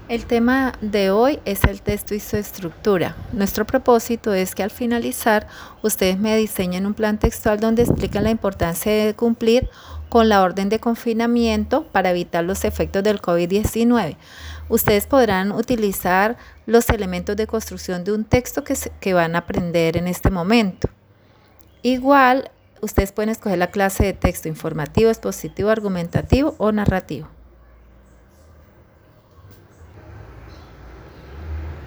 El tema de hoy es el texto y su estructura. Nuestro propósito es que al finalizar ustedes me diseñen un plan textual donde expliquen la importancia de cumplir con la orden de confinamiento para evitar los efectos del COVID-19. Ustedes podrán utilizar los elementos de construcción de un texto que van a aprender en este momento. Igual, ustedes pueden escoger la clase de texto informativo, expositivo, argumentativo o narrativo.